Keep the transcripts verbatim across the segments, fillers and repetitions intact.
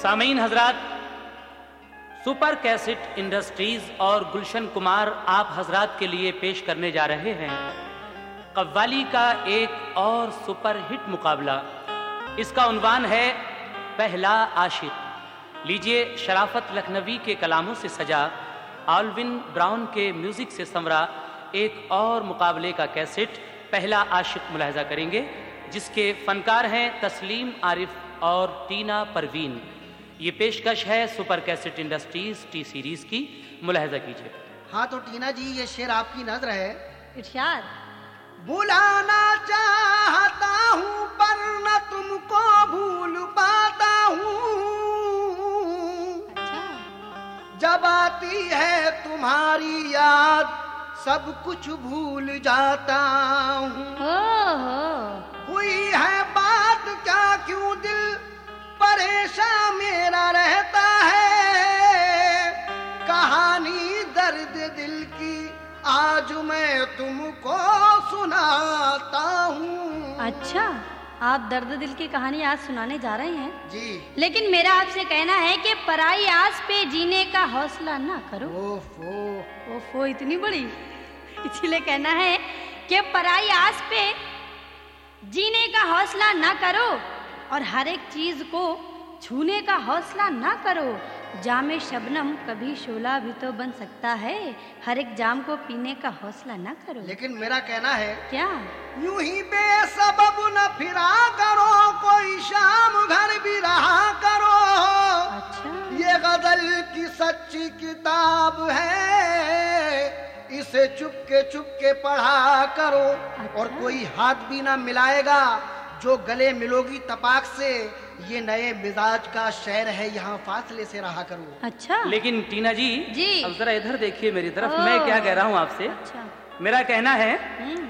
सामीन हजरात, super cassette industries और गुलशन कुमार आप हजरात के लिए पेश करने जा रहे हैं कव्वाली का एक और सुपर हिट मुकाबला। इसका उन्वान है पहला आशिक। लीजिए, शराफत लखनवी के कलामों से सजा, आल्विन ब्राउन के म्यूजिक से संवरा एक और मुकाबले का कैसेट पहला आशिक मुलाहिजा करेंगे, जिसके फनकार हैं तस्लीम आरिफ और टीना परवीन। ये पेशकश है super cassette industries T series की, मुलाहिजा कीजिए। हाँ तो टीना जी, ये शेर आपकी नजर है। इरशाद। बुलाना चाहता हूँ पर न तुमको भूल पाता हूँ, अच्छा। जब आती है तुम्हारी याद सब कुछ भूल जाता हूँ। हो हो हुई है बात क्या, क्यों दिल परेशान मेरा रहता है, कहानी दर्द दिल की आज मैं तुमको सुनाता हूँ। अच्छा, आप दर्द दिल की कहानी आज सुनाने जा रहे हैं जी। लेकिन मेरा आपसे कहना है कि पराई आस पे जीने का हौसला ना करो। ओफो ओफो इतनी बड़ी, इसीलिए कहना है कि पराई आस पे जीने का हौसला ना करो और हर एक चीज को छूने का हौसला ना करो। जामे शबनम कभी शोला भी तो बन सकता है, हर एक जाम को पीने का हौसला ना करो। लेकिन मेरा कहना है क्या? यूं ही बेसबब न फिरा करो, कोई शाम घर भी रहा करो। अच्छा। ये गजल की सच्ची किताब है, इसे चुपके चुपके पढ़ा करो। अच्छा। और कोई हाथ भी ना मिलाएगा, जो गले मिलोगी तपाक से। ये नए मिजाज का शेर है, यहाँ फासले से रहा करो। अच्छा। लेकिन टीना जी, जी। अब जरा इधर देखिए मेरी तरफ, ओ। मैं क्या कह रहा हूँ आपसे। अच्छा। मेरा कहना है हम्म।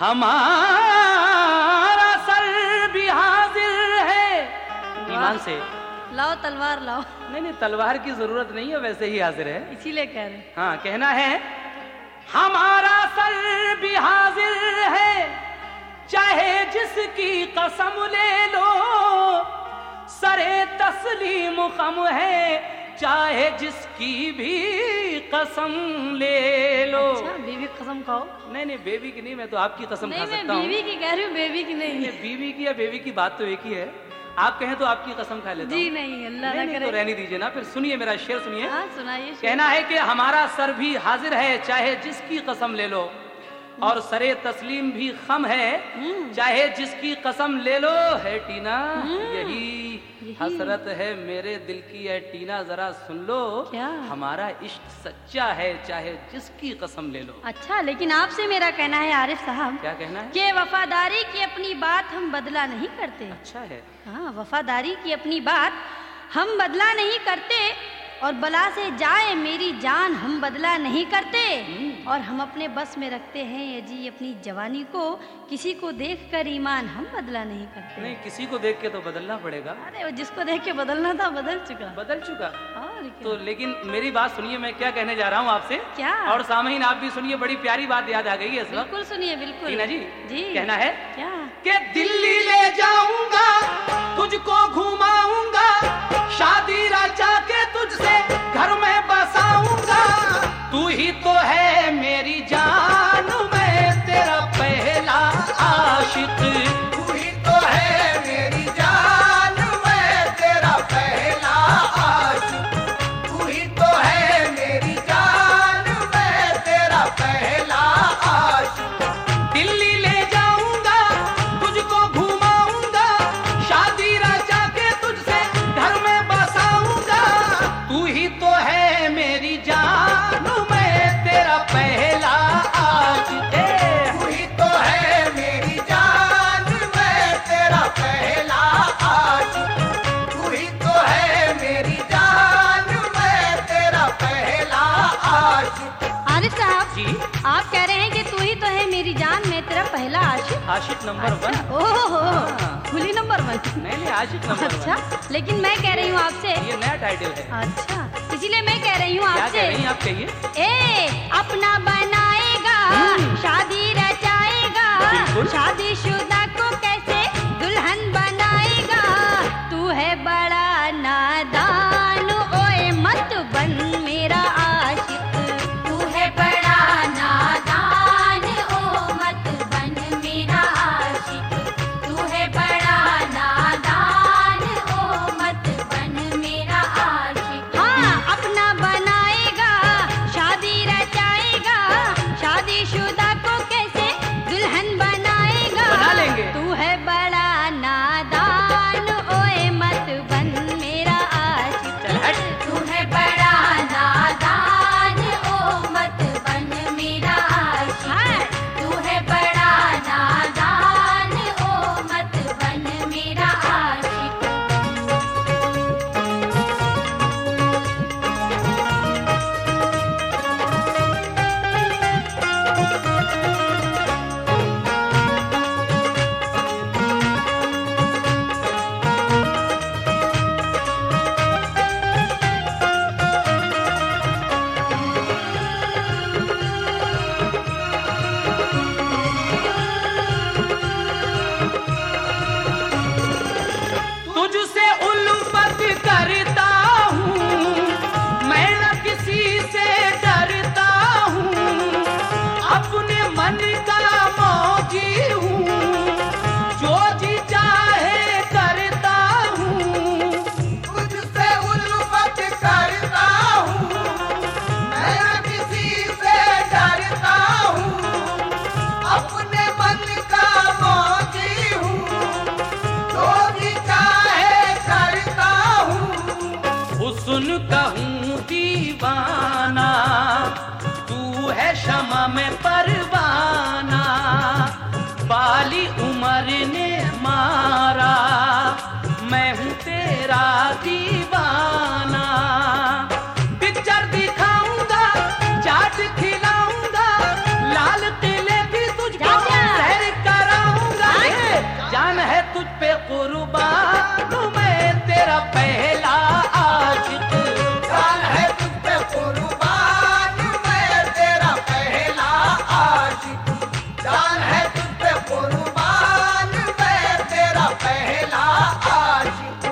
हमारा सर भी हाजिर है। ईमान से। लाओ तलवार लाओ। नहीं नहीं, तलवार की जरूरत नहीं है, वैसे ही हाजिर है। इसीलिए कह रहे हैं। हाँ, कहना है हमारा सर भी हाजिर है, चाहे जिसकी कसम ले लो। सरे तस्लीम खम है, चाहे जिसकी भी कसम ले लो। अच्छा, बीवी कसम खाओ। नहीं नहीं, बेबी की नहीं, मैं तो आपकी कसम नहीं, खा मैं सकता हूँ। बीवी की कह रही हूँ, बेबी की नहीं। ये बीवी की या बेबी की बात तो एक ही है। आप कहें तो आपकी कसम खा लेता जी हूँ। नहीं, अल्लाह नहीं, ना नहीं, करे। तो रहने दीजिए ना। फिर सुनिए मेरा शेर, सुनिए। हाँ सुनाइए। कहना है कि हमारा सर भी हाजिर है, चाहे जिसकी कसम ले लो। और सरे तस्लीम भी खम है, चाहे जिसकी कसम ले लो। है टीना, यही हसरत है मेरे दिल की है टीना, जरा सुन लो। क्या? हमारा इश्क सच्चा है, चाहे जिसकी कसम ले लो। अच्छा, लेकिन आपसे मेरा कहना है आरिफ साहब, क्या कहना है? कि वफादारी की अपनी बात हम बदला नहीं करते। अच्छा है। हाँ, वफादारी की अपनी बात हम बदला नहीं करते, और बला से जाए मेरी जान हम बदला नहीं करते। और हम अपने बस में रखते हैं ये जी अपनी जवानी को, किसी को देखकर ईमान हम बदला नहीं करते। नहीं, किसी को देख के तो बदलना पड़ेगा। अरे वो जिसको देख के बदलना था बदल चुका। बदल चुका। और क्या? तो लेकिन मेरी बात सुनिए, मैं क्या कहने जा रहा हूँ आपसे। क्या? और सामहीन आप भी सुनिए, बड़ी प्यारी बात याद आ गई है इस वक्त। बिल्कुल सुनिए, बिल्कुल। टीना जी, जी कहना है क्या? कि दिल्ली ले जाऊंगा, तुझको घुमाऊंगा, शादी रचा के तुझसे घर में बसाऊंगा। तू ही तो है मेरी जान, मैं तेरा पहला आशिक। तू ही तो है मेरी जान, मैं तेरा पहला आशिक। तू ही तो है मेरी जान, मैं तेरा पहला आशिक। दिल्ली ले जाऊंगा, तुझको घुमाऊंगा, शादी रचा के तुझसे घर में बसाऊंगा। तू ही तो है मेरी जान, मैं तेरा पहला आशिक। तू ही तो है मेरी जान, मैं तेरा पहला आशिक। तू ही तो है मेरी जान, मैं तेरा पहला आशिक। आरिफ साहब जी, आप कह रहे हैं कि तू ही तो है मेरी जान, मैं तेरा पहला आशिक। आशिक नंबर वन। ओहो, हाँ। खुली नंबर वन। नहीं नहीं, आशिक नंबर अच्छा, वन। लेकिन मैं कह रही हूँ आपसे। ये नया टाइटल है। अच्छा, इसीलिए मैं कह रही हूँ क्या आपसे। कह रही हैं आप, कहिए। ए अपना बनाएगा, शादी रचाएगा, बिल्कुल। शादीशुदा को कैसे दुल्हन बनाएगा। तू है बड़ा नादान। सुन कहूँ दीवाना, तू है शमा में परवाना, बाली उम्र ने मारा, मैं हूँ तेरा दीवाना। पिक्चर दिखाऊंगा, चाट खिलाऊंगा, लाल किले भी तुझको सैर कराऊंगा। जान है तुझ पे कुर्बान, मैं तेरा पहला आशिक। जान है तुझ पे कुर्बान, मैं तेरा पहला आशिक। जान है तुझ पे कुर्बान, मैं तेरा पहला आशिक।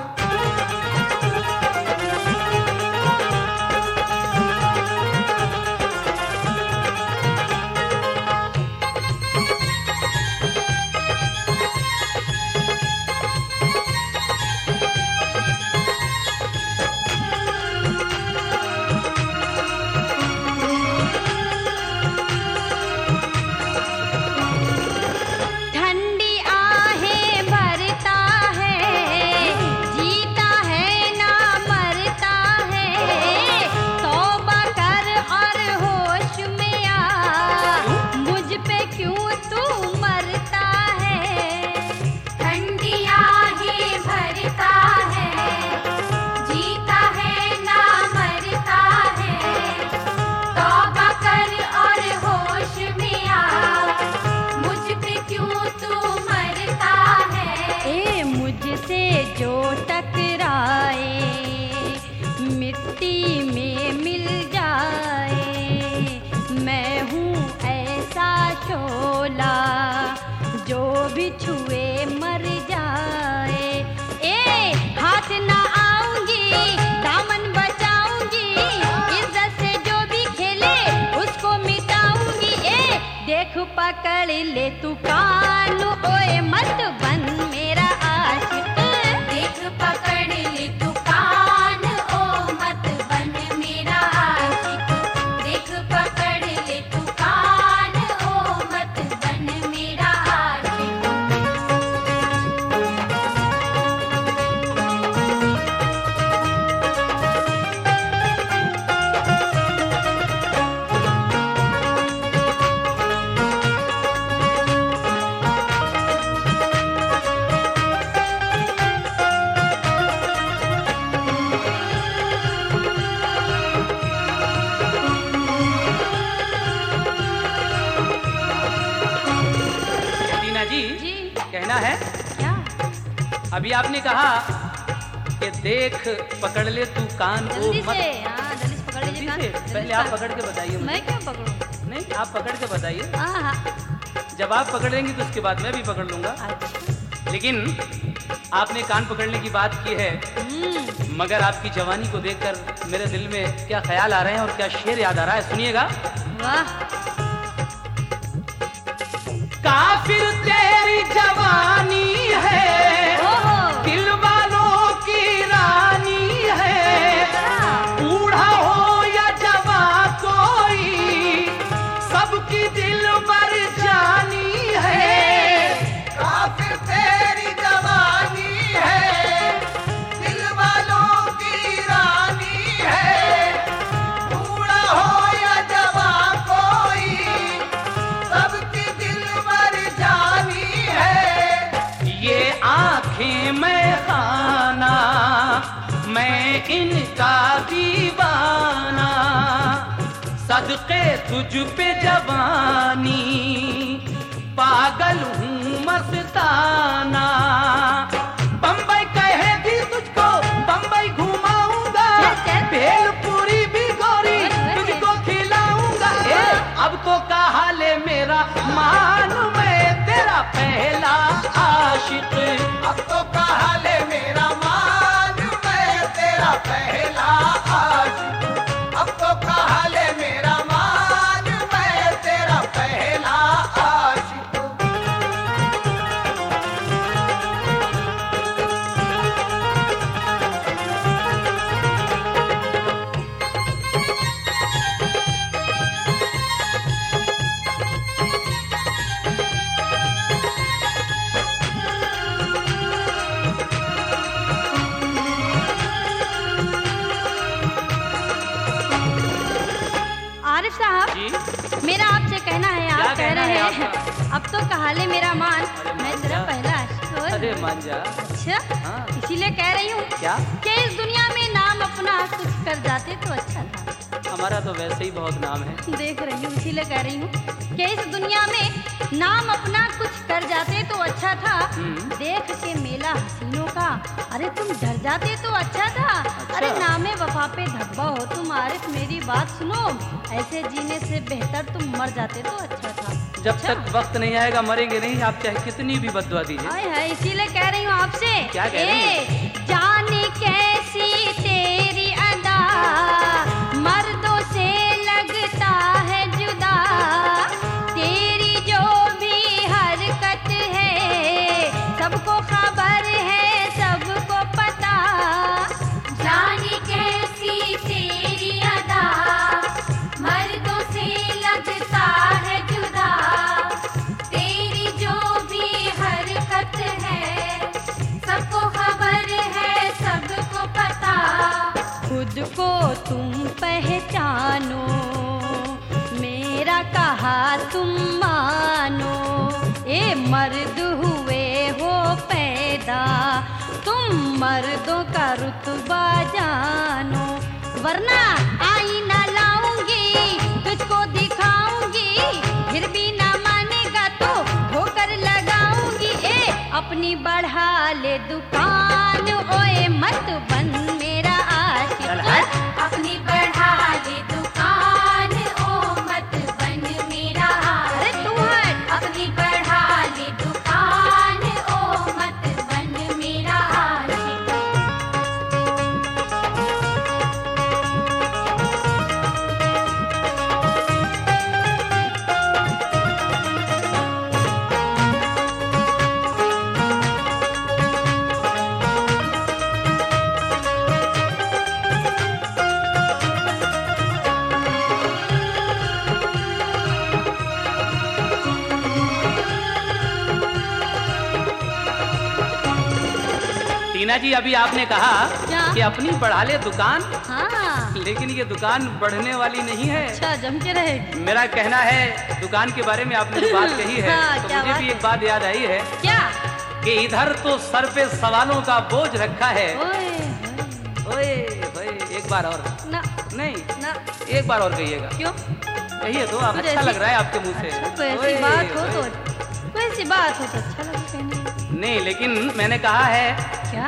ठंडी आहें भरता है, जीता है ना मरता है, तौबा कर और होश में आ, मुझ पे क्यों तू मरता है। ठंडी आहें भरता है, जीता है ना मरता है, तौबा कर और होश में आ, मुझ पे क्यों तू मरता है। ए मुझसे जो टकराए, मिट्टी में मिल जाए, मैं हूँ ऐसा शोला, जो भी छुए मर जाए। ए हाथ ना आऊंगी, दामन बचाऊंगी, इज्जत से जो भी खेले उसको मिटाऊंगी। ए देख पकड़ ले तू कान, ओए मत बन मेरा आशिक। देख पकड़ ले तू कान, ओ मत बन मेरा आशिक। देख पकड़ ले तू कान, ओ मत बन मेरा आशिक। टीना जी, जी कहना है, क्या? अभी आपने कहा कि देख पकड़ ले तू कान को जल्दी मत। से, हाँ जल्दी से पकड़ जल्दी लीजिए कान। से, जल्दी पहले से आप पकड़- पकड़ के बताइए मुझे। मैं क्यों पकड़ूं? नहीं, आप पकड़ के बताइए। हाँ हाँ। जब आप पकड़ेंगी तो उसके बाद मैं भी पकड़ लूंगा। अच्छा। लेकिन आपने कान पकड़ने की बात की है, हम्म, मगर आपकी जवानी को देखकर मेरे दिल में क्या ख्याल आ रहे हैं और क्या शेर याद आ रहा है, सुनिएगा। वाह। काफिर तेरी जवानी है, ओहो। दिल वालों की रानी है, बूढ़ा हो या जवां कोई, सबकी दिल पर जानी है। काफिर तेरी जवानी है, दिल वालों की रानी है, बूढ़ा हो या जवां कोई, सबकी दिल पर जानी है। ये आंखें मैं खाना, मैं इनका दीवाना, सदके तुझ पे जवानी, पागल हूँ मस्ताना। बम्बई कहेगी तुझको, बम्बई घुमाऊंगा, भेलपुरी भी गोरी तुझको खिलाऊंगा। ए, अब तो कहा ले मेरा मान, मैं तेरा पहला आशिक। अब तो कहा ले मेरा मान, मैं तेरा पहला आशिक। अब तो कहा ले मेरा मान, मैं तेरा पहला आशिक। है, आपका? अब तो कहा ले मेरा मान, अरे मैं मान तेरा जा। पहला आशिक हूँ। अरे मान जा। अच्छा, हाँ। इसीलिए कह रही हूँ क्या? कि इस दुनिया में नाम अपना कुछ कर जाते तो अच्छा था। हमारा तो वैसे ही बहुत नाम है। देख रही हूँ, इसीलिए कह रही हूँ कि इस दुनिया में नाम अपना कुछ कर जाते तो अच्छा था। हम्म। देख के मेला हसीनों का, अरे तुम डर जाते तो अच्छा था। अरे नामे वफा पे धब्बा हो तुम आरिफ, मेरी बात सुनो, ऐसे जीने से बेहतर तुम मर जाते तो अच्छा था। जब अच्छा? तक वक्त नहीं आएगा मरेंगे नहीं, आप चाहे कितनी भी बद्दुआ दीजिए। हाय हाय, इसीलिए कह रही हूँ आपसे। क्या कह रही ए, जाने कैसी तेरी अदा, मर्दों से लगता है जुदा, तेरी जो भी हरकत है सबको खबर है, सबको पता। जाने कैसी तेरी अदा, मर्दों से लगता है जुदा, तेरी जो भी हरकत है सबको खबर है, सबको पता। खुद को तुम पहचानो, मेरा कहा तुम मानो, ए मर्द हुए हो पैदा, तुम मर्दों का रुतबा जानो, वरना आईना लाऊंगी तुझको दिखाऊंगी, फिर भी ना मानेगा तो ठोकर लगाऊंगी। ए अपनी बढ़ा ले दुकान, ओए मत बन मेरा आशिक। चल हट। अपनी बढ़ा ले दुकान, ओ मत बन मेरा अरे आशिक। तू हट। अपनी बढ़ा ले दुकान, ओ मत बन मेरा आशिक। टीना जी, अभी आपने कहा क्या? कि अपनी बढ़ा ले दुकान, हाँ, लेकिन ये दुकान बढ़ने वाली नहीं है। अच्छा जम के रहे। मेरा कहना है दुकान के बारे में आपने जो बात कही है, हाँ, तो क्या मुझे बात भी है? एक बात याद आई है क्या? कि इधर तो सर पे सवालों का बोझ रखा है। ओए ओए ओए, एक बार और। ना नहीं, ना, एक बार और कहिएगा। क्यों? कहिए तो, आप कुछ अच्छा ऐसी- लग रहा है आपके मुंह से। अच्छा, कोई ऐसी ओए, बात हो तो ओए। कोई ऐसी बात हो तो अच्छा लगे कहने। नहीं, लेकिन मैंने कहा है, क्या?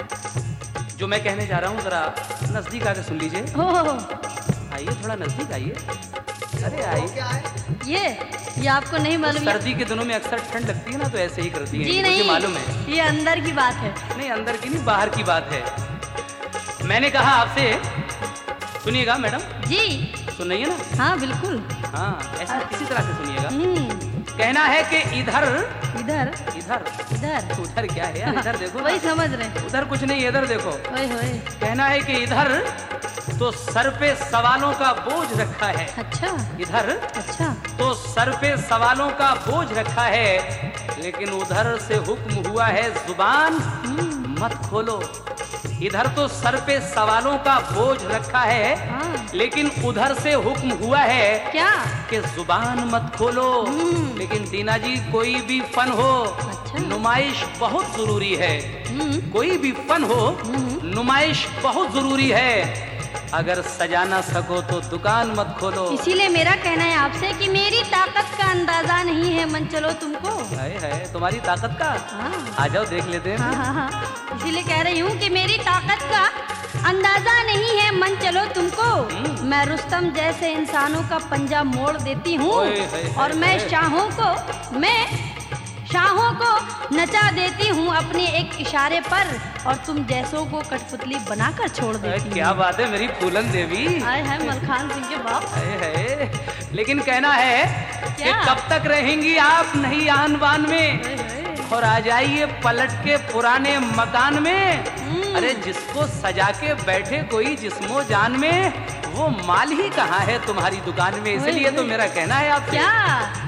जो मैं कहने जा रहा हूँ जरा नजदीक आके सुन लीजिए। ओह, आइए, थोड़ा नजदीक आइए। अरे आइए। क्या है? ये ये आपको नहीं मालूम? ये- सर्दी के दिनों में अक्सर ठंड लगती है ना, तो ऐसे ही करती है। जी मुझे नहीं, मालूम है। ये अंदर की बात है। नहीं, अंदर की नहीं, बाहर की बात है। मैंने कहा आपसे, सुनिएगा मैडम, जी सुनिए ना। हाँ बिल्कुल। हाँ, ऐसा किसी तरह से सुनिएगा। हम्म, कहना है कि इधर इधर इधर इधर उधर क्या है यार, इधर देखो ना। वही समझ रहे। उधर कुछ नहीं, इधर देखो। ओए होए, कहना है कि इधर तो सर पे सवालों का बोझ रखा है। अच्छा इधर अच्छा, तो सर पे सवालों का बोझ रखा है, लेकिन उधर से हुक्म हुआ है जुबान मत खोलो। इधर तो सर पे सवालों का बोझ रखा है, हाँ। लेकिन उधर से हुक्म हुआ है क्या? कि जुबान मत खोलो। लेकिन टीना जी, कोई भी फन हो, अच्छा। नुमाइश बहुत जरूरी है। हम्म, कोई भी फन हो, नुमाइश बहुत जरूरी है। अगर सजा ना सको तो दुकान मत खोलो। इसीलिए मेरा कहना है आपसे कि मेरी ताकत का अंदाजा नहीं है, मन चलो तुमको। है है तुम्हारी ताकत का। हाँ आ जाओ, देख लेते हैं। हाँ हाँ हाँ, इसीलिए कह रही हूँ कि मेरी ताकत का अंदाजा नहीं है, मन चलो तुमको। मैं रुस्तम जैसे इंसानों का पंजा मोड़ देती हूँ, ओए, है, है, और मैं है। शाहों को मैं शाहों को नचा देती हूँ अपने एक इशारे पर, और तुम जैसों को कठपुतली बनाकर छोड़ अरे, देती क्या हूँ। बात है मेरी फूलन देवी। आए है मलखान सिंह के बाप। है, है। लेकिन कहना है कि क्या? कब तक रहेंगी आप नहीं आन बान में, ओए, ओए। और आ जाइए पलट के पुराने मकान में। अरे जिसको सजा के बैठे कोई जिस्मो जान में, वो माल ही कहाँ है तुम्हारी दुकान में। इसलिए तो मेरा कहना है आपसे, क्या?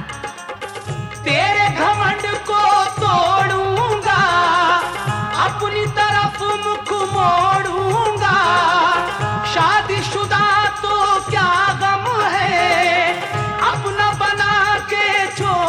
तेरे घमंड को तोड़ूंगा, अपनी तरफ मुख मोड़ूंगा। शादीशुदा तो क्या गम है, अपना बना के छोड़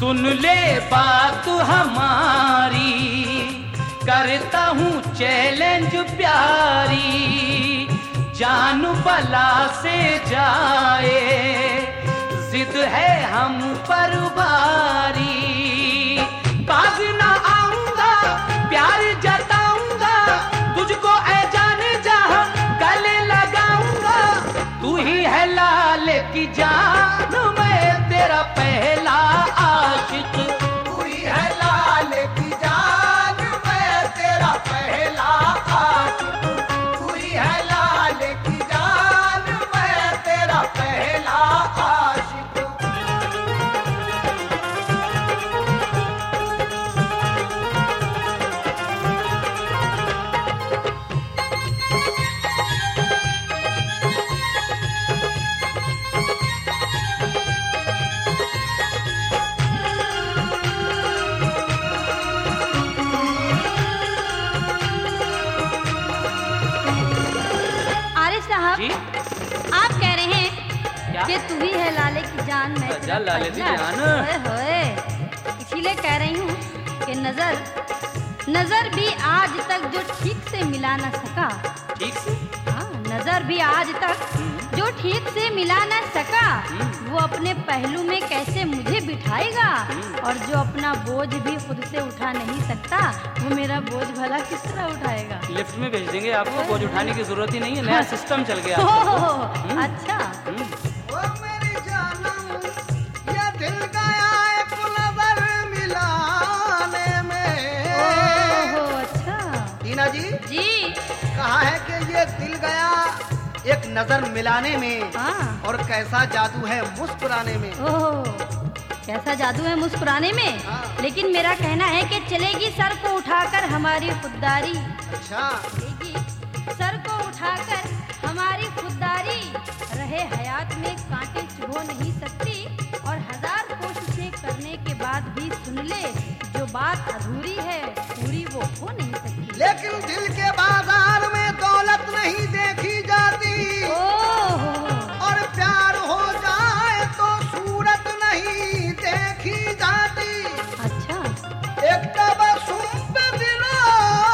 सुन ले बात हमारी, करता हूँ चैलेंज प्यारी, जान बला से जाए, जिद है हम पर भारी। बाज ना आऊंगा, प्यार जताऊंगा, तुझको ऐ जाने जहां गले लगाऊंगा। तू ही है लाल की जान, मैं तेरा पहला आशिक। तू ही है लाल की जान, मैं तेरा पहला आशिक। तू ही है लाल की जान, मैं तेरा पहला आशिक। आरिफ साहब, जी आप कह रहे हैं क्या? कि तू ही है लाले की जान, मैं अच्छा, तेरा लाले की पहला। जान। होए होए, इसीलिए कह रही हूँ कि नजर नजर भी आज तक जो ठीक से मिला ना सका, ठीक से? हाँ, नजर भी आज तक जो ठीक से मिला ना सका, वो अपने पहलू में कैसे मुझे बिठाएगा। और जो अपना बोझ भी खुद से उठा नहीं सकता, वो मेरा बोझ भला किस तरह उठाएगा। लिफ्ट में भेज देंगे आपको, बोझ उठाने की जरूरत ही नहीं है, नया सिस्टम चल गया। ओह, अच्छा। हम्म, ओ मेरी जानम, ये दिल गया एक नजर मिलाने में। ओहो, अच्छा। टीना जी, जी, कहा है कि ये दिल गया एक नजर मिलाने में, हाँ। और कैसा जादू है मुस्कुराने में। ओह, कैसा जादू है मुस्कुराने में। हाँ। लेकिन मेरा कहना है कि चलेगी सर को उठाकर हमारी खुददारी, अच्छा, चलेगी सर को उठाकर हमारी खुददारी, रहे हयात में कांटे चुभो नहीं सकती। और हजार कोशिशें करने के बाद भी सुन ले, जो बात अधूरी है पूरी वो हो नहीं सकती। लेकिन दिल के बाजार में दौलत नहीं देखी जाती, ओह, और प्यार हो जाए तो सूरत नहीं देखी जाती। अच्छा। एक तबस्सुम पे दिलो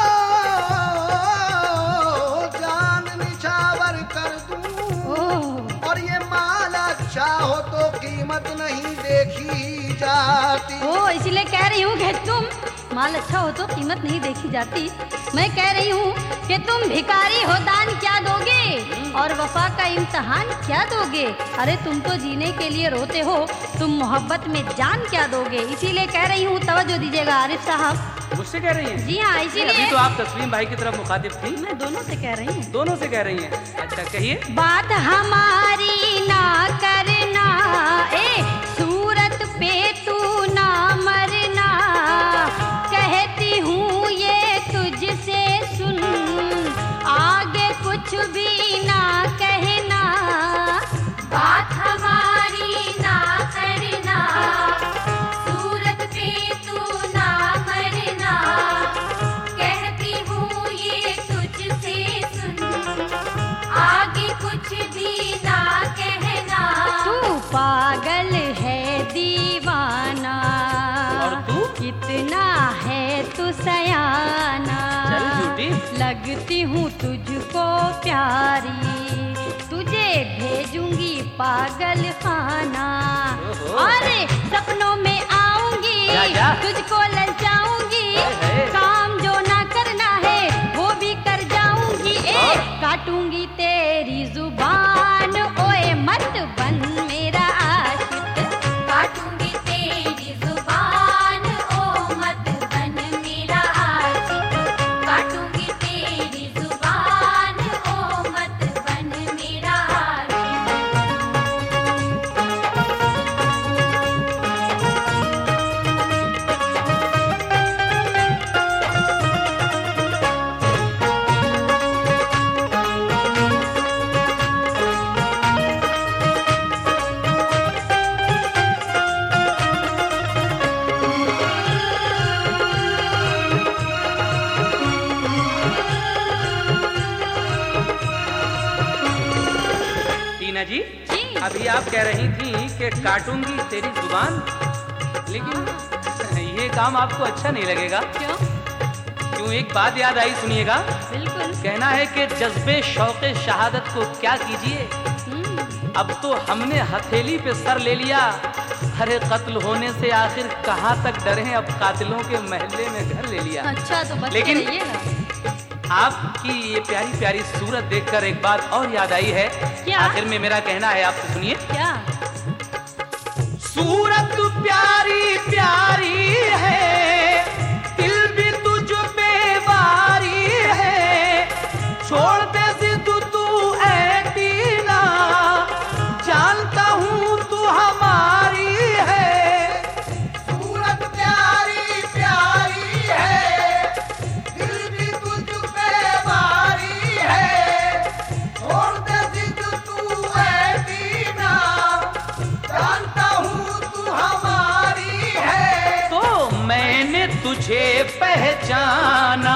जान निछावर कर दूं, ओह, और ये माल अच्छा हो तो कीमत नहीं देखी जाती। ओ, इसीलिए कह रही हूँ कि तुम माल अच्छा हो तो कीमत नहीं देखी जाती। मैं कह रही हूँ कि तुम भिखारी हो दान क्या दोगे, और वफा का इम्तहान क्या दोगे। अरे तुम तो जीने के लिए रोते हो, तुम मोहब्बत में जान क्या दोगे। इसीलिए कह रही हूँ, तवज्जो दीजिएगा आरिफ साहब। मुझसे कह रही हैं? जी हाँ, अभी इसीलिए तो आप तस्लीम भाई की तरफ मुखातिब थी। मैं दोनों से कह रही हूँ। दोनों से कह रही हैं? अच्छा, कहिए। बात हमारी ना करना, ए सूरत पे तू ना मरना, कहती हूँ ये तुझसे सुन, आगे कुछ भी ना कहना। बात हमारी ना करना, सूरत पे तू ना मरना, कहती हूँ ये तुझसे सुन, आगे कुछ भी ना कहना। तू पागल है दीवाना, और तू? कितना है तू सयाना, चल झूठी। लगती हूँ तुझको प्यारी, तुझे भेजूंगी पागल खाना। ओहो। अरे सपनों में आऊंगी, जा, जा। तुझको ललचाऊंगी, है, है। काम जो ना करना है वो भी कर जाऊंगी। ए और? काटूंगी तेरी जुबान, ओए मत बन मेरा आशिक। काटूंगी तेरी जुबान, ओ मत बन मेरा आशिक। काटूंगी तेरी जुबान, ओ मत बन मेरा आशिक। टीना जी, जी। अभी आप कह रही थी कि काटूंगी तेरी जुबान, लेकिन ये काम आपको अच्छा नहीं लगेगा। क्यों? क्यों, एक बात याद आई, सुनिएगा। बिल्कुल। कहना है कि जज्बे शौक़े शहादत को क्या कीजिए, हम्म, अब तो हमने हथेली पे सर ले लिया। अरे कत्ल होने से आखिर कहाँ तक डरे, अब कातिलों के महल्ले में घर ले लिया। अच्छा तो बच के लेकिन- रहिएगा। आपकी ये प्यारी प्यारी सूरत देखकर एक बात और याद आई है। क्या? आखिर में मेरा कहना है, आपसे सुनिए। क्या? सूरत प्यारी प्यारी है, दिल भी तुझ पे वारी है, छोड़ दे जिद तू ऐटी ना, जानता हूँ तू हमारी है। सूरत प्यारी प्यारी है, दिल भी तुझ पे वारी है, छोड़ दे जिद तू ऐसी ना, जानता हूँ तू हमारी है। तो मैंने तुझे पहचाना,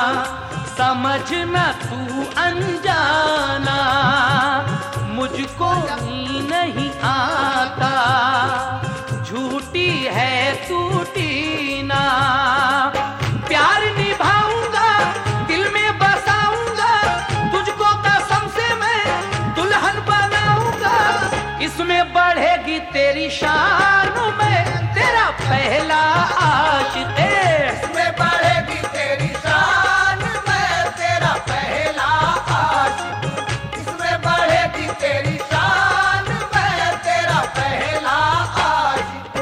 समझना तू अनजाना, मुझको ही नहीं आता, झूठी है टूटी ना। प्यार निभाऊंगा, दिल में बसाऊंगा, तुझको कसम से मैं दुल्हन बनाऊंगा। इसमें बढ़ेगी तेरी शान, मैं तेरा पहला आशिक है। इसमें बढ़ेगी तेरी शान, मैं तेरा पहला आशिक। इसमें बढ़ेगी तेरी शान, मैं तेरा पहला आशिक।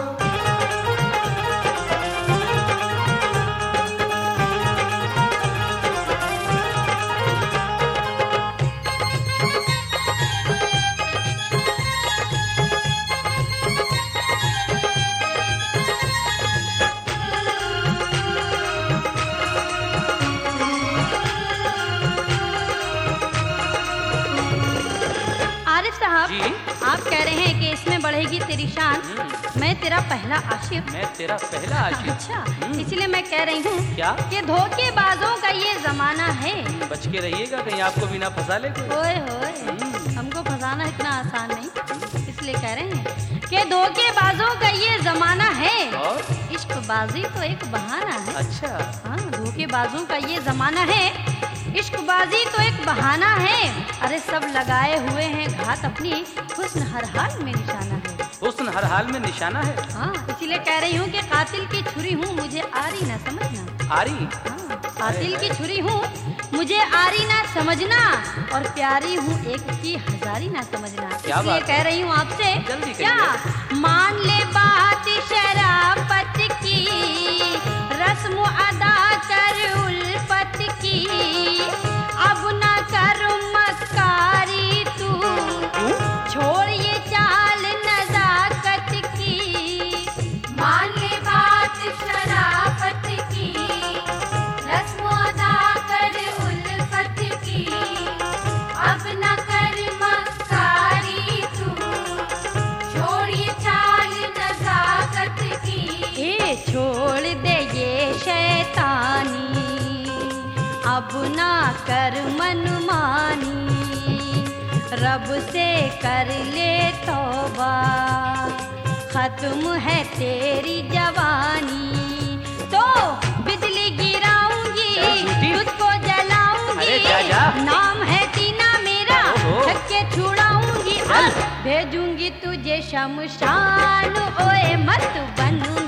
आरिफ साहब, जी? आप कह रहे हैं कि इसमें बढ़ेगी तेरी शान, मैं तेरा पहला आशिक। मैं तेरा पहला आशिक। अच्छा, हम्म। इसलिए मैं कह रही हूँ क्या? कि धोखेबाजों का ये जमाना है। बच के रहिएगा, कहीं आपको भी ना फंसा ले कोई। ओए होए, हमको फंसाना इतना आसान नहीं, इसलिए कह रहे हैं कि धोखेबाजों का ये जमाना है। और इश्कबाजी तो एक बहाना है। अच्छा, हाँ, धोखेबाजों का ये जमाना है, इश्कबाजी तो एक बहाना है। अरे सब लगाए हुए हैं घात, अपनी हुस्न हर हाल में निशाना है। हुस्न हर हाल में निशाना है। हाँ, इसीलिए कह रही हूँ कि कातिल की छुरी हूँ, मुझे आरी ना समझना। आरी? हाँ, कातिल की छुरी हूँ, मुझे आरी ना समझना, और प्यारी हूँ एक की हजारी ना समझना। क्या इसलिए बात है? कह रही हूँ आपसे, जल्दी क्या कहिए। मान ले बात शराफत की, रस्म अदा कर उल्फत की, अब ना कर मक्कारी तू, छोड़ ये चाल नजाकत की। मान ले बात शराफत की, रस्म अदा कर उल्फत की, अब न कर मक्कारी तू, छोड़ ये चाल नजाकत की। ए छोड़ दे ये शैतानी, अब ना कर मनमानी, रब से कर ले तौबा, खत्म है तेरी जवानी। तो बिजली गिराऊंगी, झूठी? तुझको जलाऊंगी, अरे जा जा। नाम है टीना मेरा, ओहो। छक्के छुड़ाऊंगी, और भेजूंगी तुझे शमशान। ओए मत बन